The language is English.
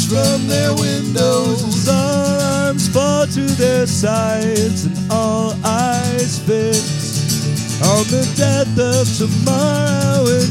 watch from their windows as all arms fall to their sides and all eyes fix on the death of tomorrow.